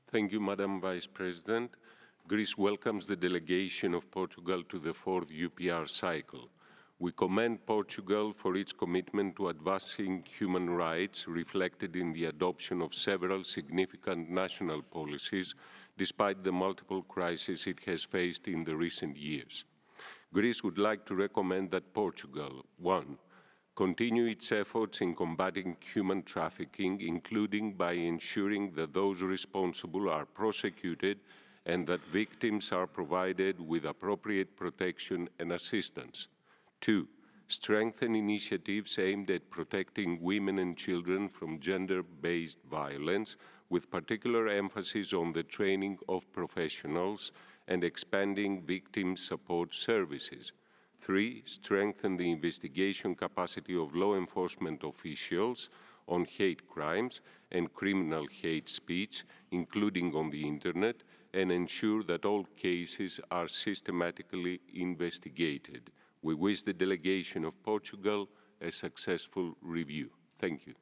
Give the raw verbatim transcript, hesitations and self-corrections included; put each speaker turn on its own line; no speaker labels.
Thank you, Madam Vice President. Greece welcomes the delegation of Portugal to the fourth U P R cycle. We commend Portugal for its commitment to advancing human rights, reflected in the adoption of several significant national policies, despite the multiple crises it has faced in the recent years. Greece would like to recommend that Portugal, one, continue its efforts in combating human trafficking, including by ensuring that those responsible are prosecuted and that victims are provided with appropriate protection and assistance. Two, strengthen initiatives aimed at protecting women and children from gender-based violence, with particular emphasis on the training of professionals and expanding victim support services. Three, strengthen the investigation capacity of law enforcement officials on hate crimes and criminal hate speech, including on the internet, and ensure that all cases are systematically investigated. We wish the delegation of Portugal a successful review. Thank you.